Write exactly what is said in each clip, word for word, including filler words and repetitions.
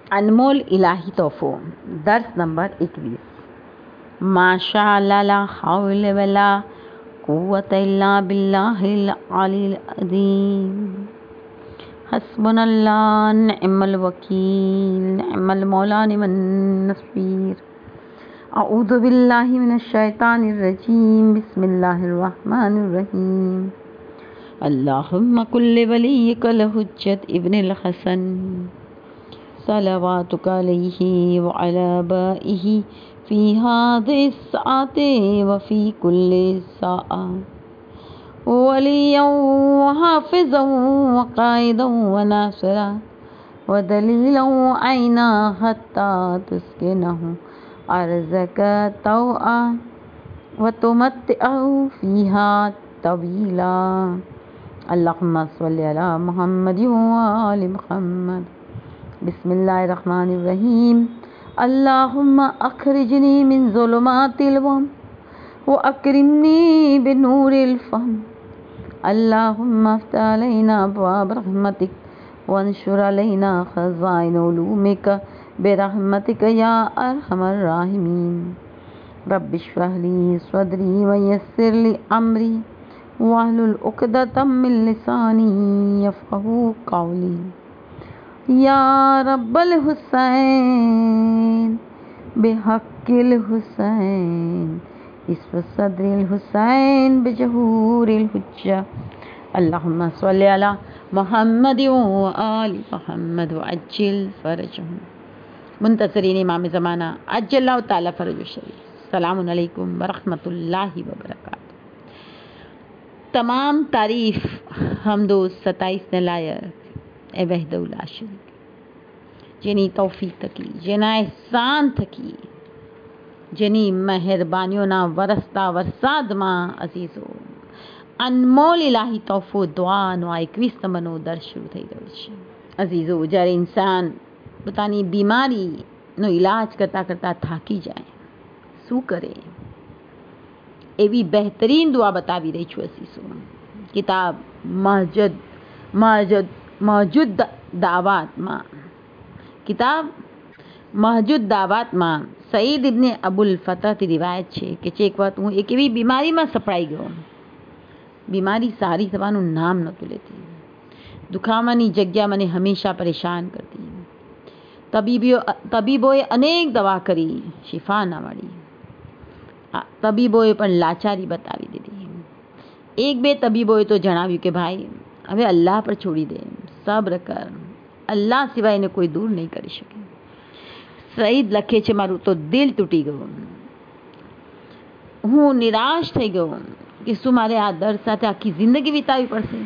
अनमोल इलाही तोहफो दर्स number इक्कीस। माशाअल्लाह ला हौल वला कुव्वत इल्ला बिल्लाहिल अलील अज़ीम। हस्बुनल्लाह निअमल वकील निअमल मौला निअमन नसीर। अऊज़ु बिल्लाहि मिनश शैतानिर रजीम। बिस्मिल्लाहिर रहमानिर रहीम। अल्लाहुम्मा कुल्लि वलिय्यिकल हुज्जत इब्निल हसन सलवातुका अलैहि व अला आबाइहि फी हाज़िहि स्साअति व फी कुल्लि साअ वलिय्यन व हाफ़िज़न व क़ाइदन व नासिरा व दलीलन व ऐना हत्ता तुस्किनहु अर्ज़क तौआ व तुमत्तिअहु फ़ीहा तवीला। अल्लाहुम्मा सल्लि अला मुहम्मद व आलि मुहम्मद। बिस्मिल्लाहिर्रहमानिर्रहीम। अल्लाहुम्मा अखरिजनी मिन ज़ुलुमातिल वहम व अक्रिमनी बिनूरिल फ़हम। अल्लाहुम्मा अफ़्तह अलैना अब्वाब रहमतिक वंशुर अलैना ख़ज़ाइन उलूमिक बिरहमतिक या अरहमर राहिमीन। रब्बिश्रह ली सदरी व यस्सिर ली अमरी वहलुल उक़दतम मिन लिसानी यफ़क़हू क़ौली। या रब्बल हुसैन बिहक़्क़िल हुसैन इस्फ़ सद्रिल हुसैन बिज़हूरिल हुज्जा। अल्लाहुम्मा सल्लि अला मुहम्मद व आलि मुहम्मद व अज्जिल फ़रजहुम। मुंतज़रीन इमाम ज़माना अज्जल्लाहु ताला फ़रजहु शरीफ। सलामुन अलैकुम व रहमतुल्लाहि व बरकातहू। तमाम तारीफ़ हमदो सताईस ने लायक ए वहदहु ला शरीक, जेनी तौफ़ीक़ थकी, जेना एहसान थकी, जेनी मेहरबानीओना वरसता वरसाद मां अज़ीज़ो अनमोल इलाही तोहफ़ो दुआनो एकवीस नंबरनो દર્સ શરૂ થઈ રહ્યો છે। અઝીઝો, જ્યારે ઇન્સાન પોતાની બીમારીનો ઇલાજ કરતાં કરતાં થાકી જાય, શું કરે? એવી બહેતરીન દુઆ બતાવી રહી છું અઝીઝો। કિતાબ મહજદ મહજદ મહજુદ દાવાતમાં કિતાબ મહજુદ દાવાતમાં સઈદ ઇબ્ને અબુલ ફતહથી રિવાયત છે કે એક વખત હું એક એવી બીમારીમાં સપડાઈ ગયો, બીમારી સારી થવાનું નામ નહોતું લેતી। દુખાવાની જગ્યા મને હંમેશા પરેશાન કરતી। તબીબીઓ તબીબોએ અનેક દવા કરી, શિફા ના મળી। તબીબોએ પણ લાચારી બતાવી દીધી। એક બે તબીબોએ તો જણાવ્યું કે ભાઈ હવે અલ્લાહ પર છોડી દે, સબ્ર કર, અલ્લાહ સિવાય એને કોઈ દૂર નહીં કરી શકે। સઈદ લખે છે, મારું તો દિલ તૂટી ગયું। હું નિરાશ થઈ ગયો કે શું મારે આ દર્દ સાથે આખી જિંદગી વિતાવવી પડશે?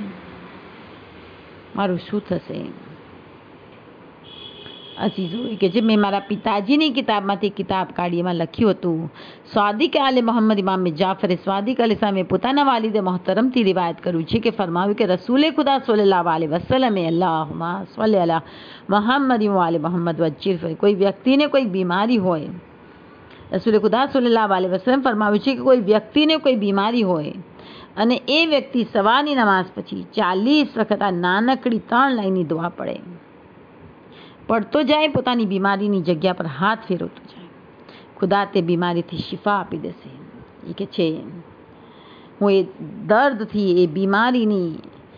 મારું શું થશે? અઝીઝો કે જે મેં મારા પિતાજીની કિતાબમાંથી કિતાબ કાઢી, એમાં લખ્યું હતું, સ્વાદિક આલે મોહમ્મદ ઇમામ જાફર સ્વાદિક અલી સામે પોતાના વાલિદે મોહતરમથી રિવાયત કર્યું છે કે ફરમાવ્યું કે રસૂલે ખુદા સલ્લલ્લાહુ અલૈહિ વસલ્લમે અલ્લાहुम्मा સલ્લી અલા મુહમ્મદ વ આલે મોહમ્મદ વજ્જિલ ફર, કોઈ વ્યક્તિને કોઈ બીમારી હોય, રસૂલે ખુદા સલ્લલ્લાહુ અલૈહિ વસલ્લમ ફરમાવ્યું છે કે કોઈ વ્યક્તિને કોઈ બીમારી હોય અને એ વ્યક્તિ સવારની નમાઝ પછી ચાલીસ વખત આ નાનકડી ત્રણ લાઈનની દુઆ પડે, પડતો જાય, પોતાની બીમારીની જગ્યા પર હાથ ફેરવતો જાય, ખુદા તે બીમારીથી શિફા આપી દેશે। એ કે છે હું એ દર્દથી, એ બીમારીની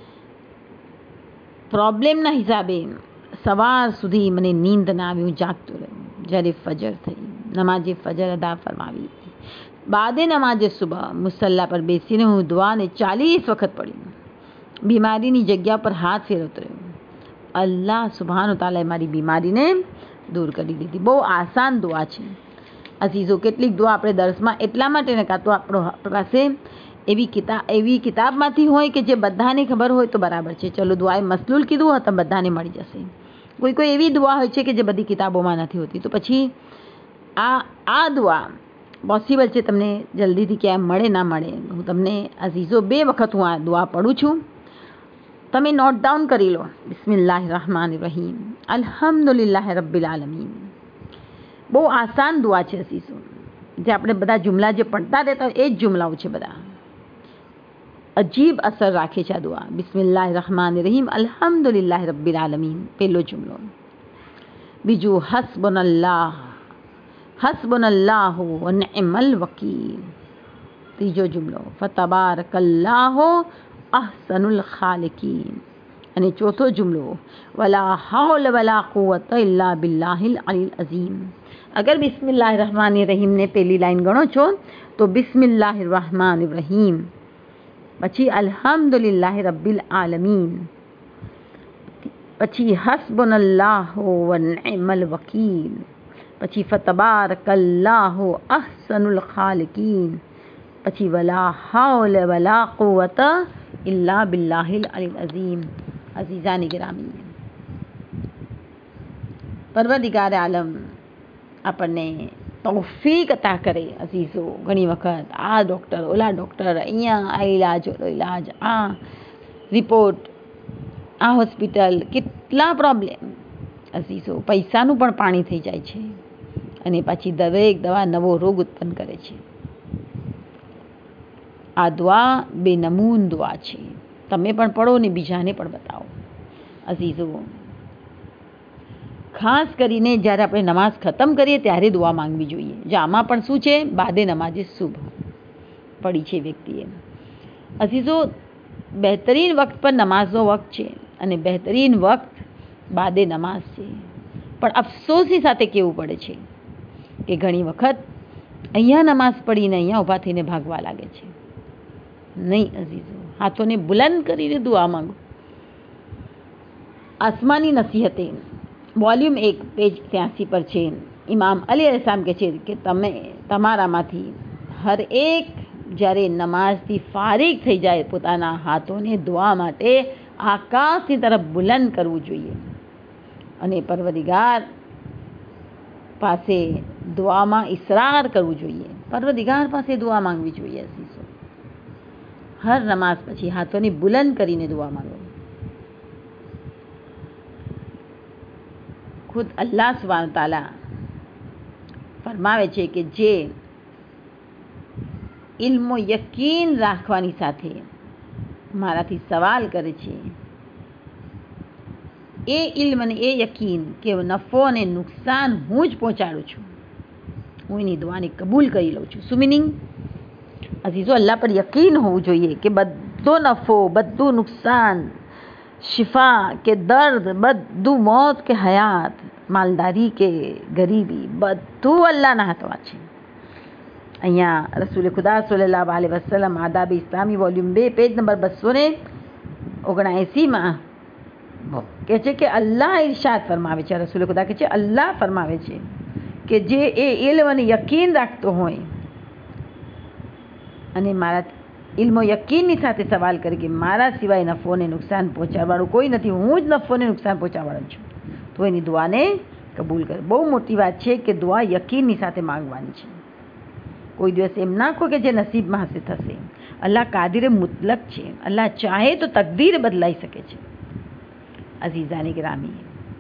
પ્રોબ્લેમના હિસાબે સવાર સુધી મને નીંદ ના આવી, હું જાગતો રહ્યો। જ્યારે ફજર થઈ, નમાજે ફજર અદા ફરમાવી, બાદે નમાજે સુબહ મુસલ્લા પર બેસીને હું દુઆને ચાલીસ વખત પડી, બીમારીની જગ્યા પર હાથ ફેરવતો રહ્યો। અલ્લાહ સુબહાનો તાલા મારી બીમારીને દૂર કરી દીધી। બહુ આસાન દુઆ છે અઝીઝો। કેટલીક દુઆ આપણે દર્સમાં એટલા માટે ને કાં તો આપણો પાસે એવી કિતાબ એવી કિતાબમાંથી હોય કે જે બધાને ખબર હોય તો બરાબર છે, ચલો દુઆએ મસલૂલ કીધું હોય તો બધાને મળી જશે। કોઈ કોઈ એવી દુઆ હોય છે કે જે બધી કિતાબોમાં નથી હોતી, તો પછી આ આ દુઆ પોસિબલ છે તમને જલ્દીથી ક્યાંય મળે ના મળે। હું તમને અઝીઝો બે વખત હું આ દુઆ પઢું છું, તમે નોટ ડાઉન કરી લો। બિસ્મિલ્લાહિર્રહમાનિર્રહીમ। અલ્હમ્દુલિલ્લાહિ રબ્બિલ આલમીન। બહુ આસાન દુઆ છે અઝીઝો, જે આપણે બધા જુમલા જે પડતા રહેતા હોય એ જ જુમલાઓ છે બધા। અજીબ અસર રાખે છે આ દુઆ। બિસ્મિલ્લાહિર્રહમાનિર્રહીમ, અલ્હમ્દુલિલ્લાહિ રબ્બિલ આલમીન, પહેલો જુમલો। બીજું હસ્બુનલ્લાહ, હસ્બુનલ્લાહુ વ નિઅમલ વકીલ. ત્રીજો જુમલો ફતબારકલ્લાહુ અહસનુલ ખાલિકીન. અને ચોથો જુમલો વલા હૌલ વલા કુવત ઇલ્લા બિલ્લાહિલ અલીલ અઝીમ. અગર બિસ્મિલ્લાહિર રહમાનિર રહીમને પહેલી લાઈન ગણો છો તો બિસ્મિલ્લાહિર રહમાનિર રહીમ, પછી અલ્હમ્દુલિલ્લાહિ રબ્બિલ આલમીન, પછી હસ્બુનલ્લાહુ વ નિઅમલ વકીલ, પછી ફતબારકલ્લાહુ અહસનુલ ખાલિકીન, પછી વલા હૌલ વલા કુવત ઇલ્લા બિલ્લાહિલ અલીલ અઝીમ. અઝીઝાની ગ્રામી, પરવરદિગાર આલમ આપણને તૌફીક અતા કરે. અઝીઝો, ઘણી વખત આ ડૉક્ટર, ઓલા ડૉક્ટર, અહીંયા આ ઇલાજ, ઓલો ઇલાજ, આ રિપોર્ટ, આ હોસ્પિટલ, કેટલા પ્રોબ્લેમ. અઝીઝો, પૈસાનું પણ પાણી થઈ જાય છે અને પાછી દરેક દવા નવો રોગ ઉત્પન્ન કરે છે. આ દુઆ બેનમૂન દુઆ છે. તમે પણ પઢો ને બીજાને પણ બતાવો. અઝીઝો, ખાસ કરીને જ્યારે આપણે નમાઝ ખતમ કરીએ ત્યારે દુઆ માંગવી જોઈએ. જો આમાં પણ શું છે, બાદે નમાઝે શુભ પડી છે વ્યક્તિએ. અઝીઝો, બહેતરીન વક્ત પર નમાઝનો વક્ત છે અને બહેતરીન વક્ત બાદે નમાઝ છે. પણ અફસોસની સાથે કહેવું પડે છે કે ઘણી વખત અહીંયા નમાઝ પડીને અહીંયા ઊભા થઈને ભાગવા લાગે છે. નહીં અઝીઝો, હાથોને બુલંદ કરીને દુઆ માંગો. આસમાની નસીહતે વોલ્યુમ એક પેજ ત્યાંસી પર છે. ઇમામ અલી અલૈહિસ્સલામ કહે છે કે તમે તમારામાંથી હર એક જ્યારે નમાઝથી ફારિગ થઈ જાય પોતાના હાથોને દુઆ માટે આકાશની તરફ બુલંદ કરવું જોઈએ અને પરવરદિગાર પાસે દુઆમાં ઇસરાર કરવું જોઈએ. પરવરદિગાર પાસે દુઆ માંગવી જોઈએ. અઝીઝો, હર નમાઝ પછી હાથોને બુલંદ કરીને દુઆ માંગો. ખુદ અલ્લાહ સુબ્હાનહુ તઆલા ફરમાવે છે કે જે ઇલ્મો યકીન રાખવાની સાથે મારાથી સવાલ કરે છે, એ ઇલ્મ અને એ યકીન કે નફો અને નુકસાન હું જ પહોંચાડું છું, હું એની દુઆને કબૂલ કરી લઉં છું. શું મિનિંગ? અઝીઝો, અલ્લાહ પર યકીન હોવું જોઈએ કે બધો નફો, બધું નુકસાન, શિફા કે દર્દ, બધું મોત કે હયાત, માલદારી કે ગરીબી, બધું અલ્લાહના હાથમાં છે. અહીંયા રસૂલ ખુદા સલ્લલ્લાહુ અલૈહિ વસલ્લમ આદાબ ઇસ્લામી વોલ્યુમ બે પેજ નંબર બસો ને ઓગણએંસીમાં કહે છે કે અલ્લાહ ઇરશાદ ફરમાવે છે, રસૂલ ખુદા કહે છે, અલ્લાહ ફરમાવે છે કે જે એ ઇલ્મ અને યકીન રાખતો હોય અને મારા ઇલ્મો યકીનની સાથે સવાલ કરે કે મારા સિવાય નફોને નુકસાન પહોંચાડવાળું કોઈ નથી, હું જ નફોને નુકસાન પહોંચાડવાનું છું, તો એની દુઆને કબૂલ કરે. બહુ મોટી વાત છે કે દુઆ યકીનની સાથે માંગવાની છે. કોઈ દિવસ એમ ના કહો કે જે નસીબમાં હશે થશે. અલ્લાહ કાદિર મુતલક છે. અલ્લાહ ચાહે તો તકદીર બદલાઈ શકે છે. અઝીઝાની ગ્રામી,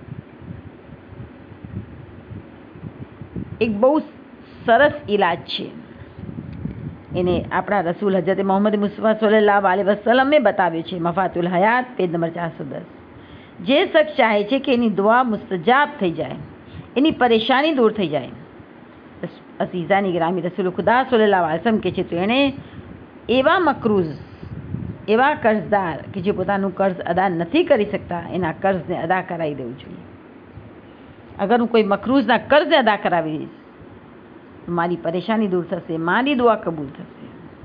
એક બહુ સરસ ઇલાજ છે. એને આપણા રસૂલ હજરત મોહમ્મદ મુસ્તફા સલ્લલ્લાહુ અલૈહિ વસલ્લમે બતાવ્યો છે. મફાતુલ હયાત પેજ નંબર ચારસો દસ. જે શખ્સ ચાહે છે કે એની દુઆ મુસ્તજાબ થઈ જાય, એની પરેશાની દૂર થઈ જાય, અઝીઝાની ગ્રામી, રસૂલ ખુદા સલ્લલ્લાહુ અલૈહિ વસલ્લમ કહે છે તો એણે એવા મકરૂઝ, એવા કર્જદાર કે જે પોતાનું કર્જ અદા નથી કરી શકતા, એના કર્જને અદા કરાવી દેવું જોઈએ. અગર હું કોઈ મકરૂઝના કર્જને અદા કરાવીશ તો મારી પરેશાની દૂર થશે, મારી દુઆ કબૂલ થશે.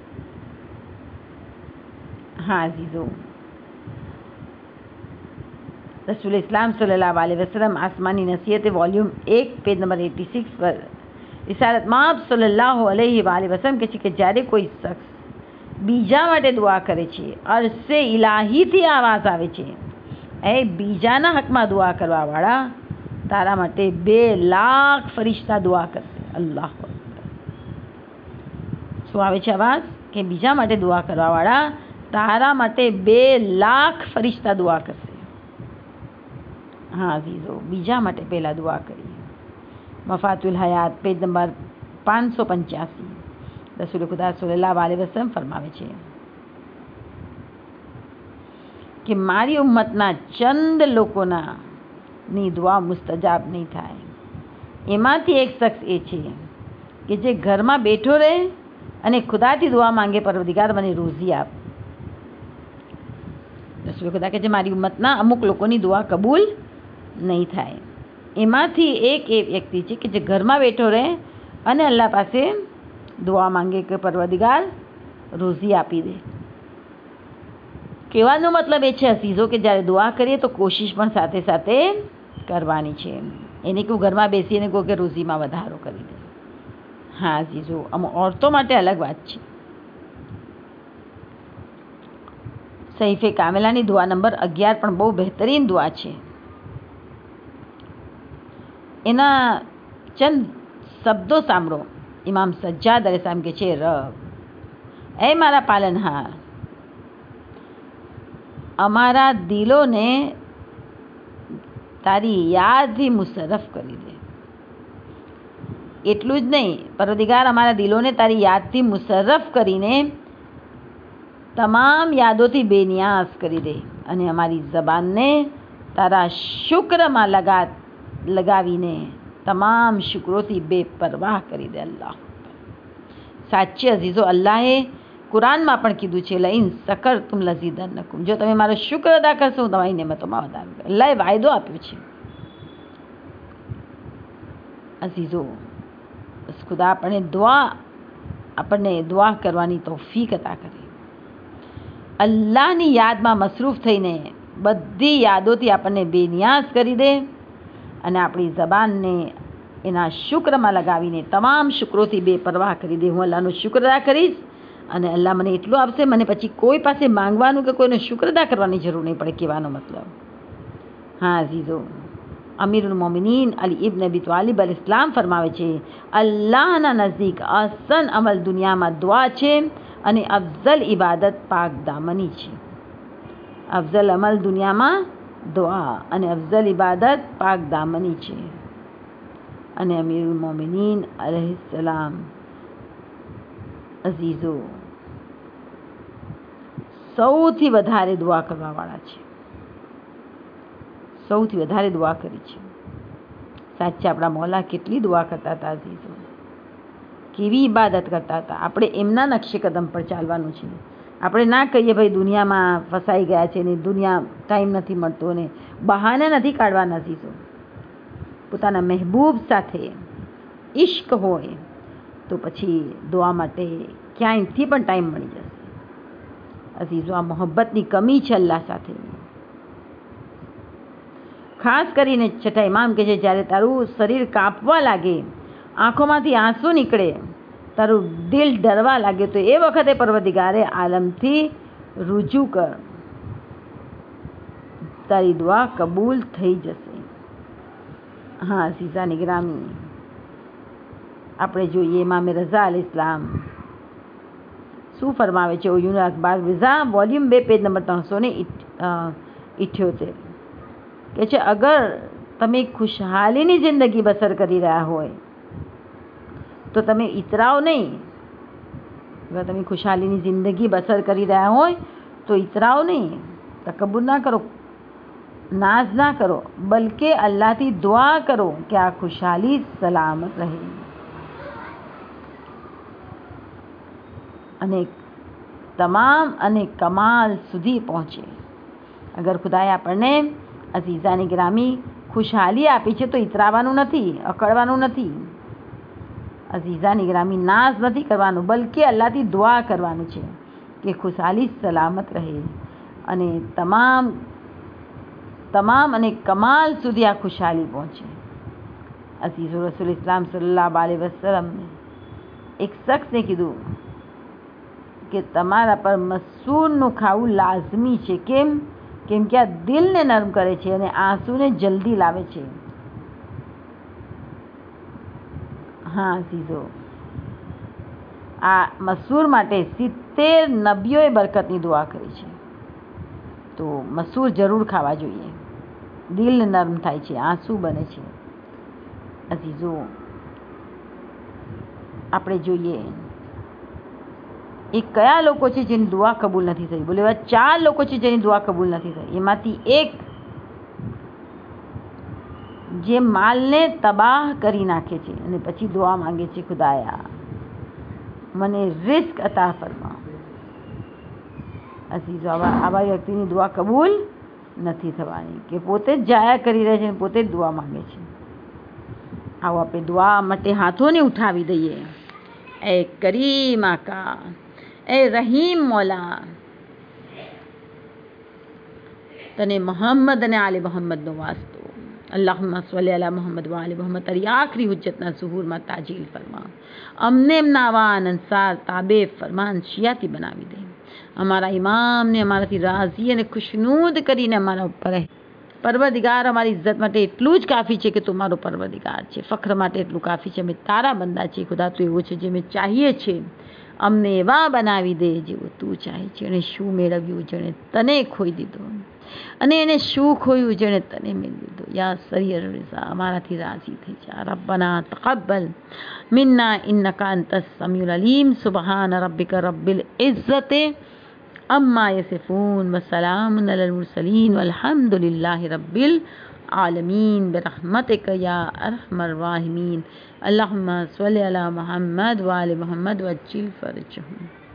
હા અઝીઝો, રસૂલ ઇસ્લામ સલ્લલ્લાહુ અલૈહિ વસલ્લમ આસમાની નસીહતે વોલ્યુમ એક પેજ નંબર એટી સિક્સ પર રિસાલત માબ સલ્લલ્લાહુ અલૈહિ વસલ્લમ કહે છે કે જ્યારે કોઈ શખ્સ બીજા માટે દુઆ કરે છે, અરસે ઇલાહીથી આવાજ આવે છે, એ બીજાના હકમાં દુઆ કરવાવાળા તારા માટે બે લાખ ફરિશ્તા દુઆ કરશે. અલ્લાહ અકબર. શું આવે છે અવાજ? કે બીજા માટે દુઆ કરવાવાળા તારા માટે બે લાખ ફરિશ્તા દુઆ કરશે. હા અઝીઝો, બીજા માટે પહેલાં દુઆ કરીએ. મફાતુલ હયાત પેજ નંબર પાંચસો પંચ્યાસી, રસૂલ ખુદા સલ્લલ્લાહુ અલૈહિ વસલ્લમ ફરમાવે છે કે મારી ઉમ્મતના ચંદ લોકોના ની દુઆ મુસ્તજાબ નહીં થાય. એમાંથી એક શખ્સ એ છે કે જે ઘરમાં બેઠો રહે અને ખુદાથી દુઆ માંગે, પરવરદિગાર મને રોઝી આપ. રસૂલ ખુદા કે જે મારી ઉમ્મતના અમુક લોકોની દુઆ કબૂલ નહીં થાય. એમાંથી એક એ વ્યક્તિ છે કે જે ઘરમાં બેઠો રહે અને અલ્લાહ પાસે દુઆ માંગે કે પરવરદિગાર રોઝી આપી દે. કહેવાનો મતલબ એ છે અસીઝો કે જ્યારે દુઆ કરીએ તો કોશિશ પણ સાથે સાથે કરવાની છે. એને કહું ઘરમાં બેસીને કહું કે રોઝીમાં વધારો કરી દે. હા અસીઝો, અમુક ઓરતો માટે અલગ વાત છે. સહીફે કામેલાની દુઆ નંબર અગિયાર પણ બહુ બહેતરીન દુઆ છે. એના ચંદ શબ્દો સાંભળો. ઇમામ સજ્જાદ અલૈહિસ્સલામ કે છે, રબ, એ મારા પાલનહાર, અમારા દિલોને તારી યાદથી મુશર્રફ કરી દે. એટલું જ નહીં, પરવરદિગાર અમારા દિલોને તારી યાદથી મુશર્રફ કરીને તમામ યાદોથી બેનિયાઝ કરી દે અને અમારી જબાનને તારા શુક્રમાં લગા લગાવીને તમામ શુક્રોથી બેપરવાહ કરી દે. અલ્લાહ સાચે અઝીઝો, અલ્લાહે કુરાનમાં પણ કીધું છે, લઈન સકર તુમ લઝીદન્નકુમ, જો તમે મારો શુક્ર અદા કરશો હું તમારી નેમતોમાં વધારો કરીશ. અલ્લાહે વાયદો આપ્યો છે. અઝીઝો, બસ ખુદા આપણને દુઆ આપણને દુઆ કરવાની તૌફીક અતા કરે. અલ્લાહની યાદમાં મસરૂફ થઈને બધી યાદોથી આપણને બેનિયાઝ કરી દે અને આપણી જબાનને એના શુક્રમાં લગાવીને તમામ શુક્રોથી બેપરવાહ કરી દે. હું અલ્લાહનો શુક્ર અદા કરીશ અને અલ્લાહ મને એટલું આપશે, મને પછી કોઈ પાસે માંગવાનું કે કોઈનો શુક્ર અદા કરવાની જરૂર નહીં પડે. કહેવાનો મતલબ, હા અઝીઝો, અમીરુલ મોમિનીન અલી ઇબ્ન અબી તાલિબ અલ-ઇસ્લામ ફરમાવે છે, અલ્લાહના નજદીક આસન અમલ દુનિયામાં દુઆ છે અને અફઝલ ઇબાદત પાક દામની છે. અફઝલ અમલ દુનિયામાં દુઆ અને અફઝલ ઇબાદત પાક દામની છે. અને અમીરુલ મોમિનીન અલૈહિસ્સલામ અઝીઝો સૌથી વધારે દુઆ કરવાવાળા છે, સૌથી વધારે દુઆ કરી છે. સાચે આપણા મૌલા કેટલી દુઆ કરતા હતા અઝીઝો, કેવી ઇબાદત કરતા હતા. આપણે એમના નકશે કદમ પર ચાલવાનું છે. આપણે ના કહીએ ભાઈ દુનિયામાં ફસાઈ ગયા છે ને દુનિયા ટાઈમ નથી મળતો ને બહાના નથી કાઢવાના. અઝીઝો, પોતાના મહેબૂબ સાથે ઇશ્ક હોય તો પછી દુઆ માટે ક્યાંયથી પણ ટાઈમ મળી જશે. અઝીઝો, આ મોહબ્બતની કમી છે અલ્લાહ સાથે. ખાસ કરીને છઠ્ઠા ઇમામ કે છે, જ્યારે તારું શરીર કાંપવા લાગે, આંખોમાંથી આંસુ નીકળે, તારું દિલ ડરવા લાગે, તો એ વખતે પરવરદિગારે આલમથી રુજૂ કર, તારી દુઆ કબૂલ થઈ જશે. હા અઝીઝાન ગ્રામી, આપણે જોઈએ ઇમામ રઝા અલૈહિસ્સલામ શું ફરમાવે છે. યુન અખબાર વિઝા વોલ્યુમ બે પેજ નંબર ત્રણસો ને ઇઠ્યોતેર કે છે, અગર તમે ખુશહાલીની જિંદગી બસર કરી રહ્યા હોય તો તમે ઇતરાઓ નહીં. અગર તમે ખુશહાલીની જિંદગી બસર કરી રહ્યા હોય તો ઇતરાઓ નહીં, તકબ્બુર ના કરો, નાઝ ના કરો, બલકે અલ્લાહથી દુઆ કરો કે આ ખુશહાલી સલામત રહે અને તમામ અને કમાલ સુધી પહોંચે. અગર ખુદાએ આપણને અઝીઝાની ગ્રામી ખુશહાલી આપી છે તો ઇતરાવાનું નથી, અકળવાનું નથી. અઝીઝાની ગ્રામી નાઝ નથી કરવાનું, બલકે અલ્લાહથી દુઆ કરવાનું છે કે ખુશહાલી સલામત રહે અને તમામ તમામ અને કમાલ સુધી આ ખુશહાલી પહોંચે. અઝીઝો, રસૂલ ઇસ્લામ સલ્લલ્લાહુ અલૈહિ વસલ્લમ એક શખ્સને કીધું કે તમારા પર મસૂરનું ખાવું લાઝમી છે. કેમ? કેમ કે આ દિલને નરમ કરે છે અને આંસુને જલ્દી લાવે છે. હા અઝીઝો, આ મસૂર માટે સિત્તેર નબીઓએ બરકતની દુઆ કરી છે, તો મસૂર જરૂર ખાવા જોઈએ. દિલ નરમ થાય છે, આંસુ બને છે. અઝીઝો, આપણે જોઈએ એ કયા લોકો છે જેની દુઆ કબૂલ નથી થઈ. બોલે એવા ચાર લોકો છે જેની દુઆ કબૂલ નથી થઈ. એમાંથી એક જે માલને તબાહ કરી નાખે છે અને પછી દુઆ માંગે છે, ખુદાયા મને રિસ્ક અતા ફરમા. અઝીઝો, આવા વ્યક્તિની દુઆ કબૂલ નથી થવાની કે પોતે જ જાયા કરી રહે છે, પોતે જ દુઆ માંગે છે. આવો આપણે દુઆ માટે હાથોને ઉઠાવી દઈએ. એ કરીમ આકા, એ રહીમ મોલા, તને મોહમ્મદ અને આલે મોહમ્મદનો વાસ્તો. અલ્લાહુમ્મા સલ્લી અલા મોહમ્મદ વ આલે મોહમ્મદ. તારી આખરી હુજ્જતના ઝુહૂરમાં તાજીલ ફરમા. અમને એમના આવાન અંસાર તાબે ફરમાન શિયાતી બનાવી દે. અમારા ઇમામને અમારાથી રાજી અને ખુશનૂદ કરીને અમારા ઉપર પરવરદિગાર અમારી ઇજ્જત માટે એટલું જ કાફી છે કે તું મારો પરવરદિગાર છે. ફખ્ર માટે એટલું કાફી છે, અમે તારા બંદા છીએ. ખુદા તું એવો છે જે અમે ચાહીએ છીએ, અમને એવા બનાવી દે જેવું તું ચાહે છે. અને શું મેળવ્યું જેણે તને ખોઈ દીધો, અને એને શું ખોયું જેણે તને મેળવી દીધો. યા સરિયર રિઝા, અમારાથી રાજી થઈ જા. રબ્બના તકબ્બલ મિન્ના ઇન્નકા અંતસ સમીઉલ અલીમ. સુબહાન રબ્બિકા રબ્બિલ ઇઝ્ઝતિ અમ્મા યસિફૂન વ સલામુન અલલ મુરસલીન વલ્હમ્દુલિલ્લાહિ રબ્બિલ આલમીન બિરહમતિકા યા અરહમર રાહિમીન. અલ્લાहुम्मा सल्लि अला मोहम्मद व आले मोहम्मद वज्जिल फरजहुम.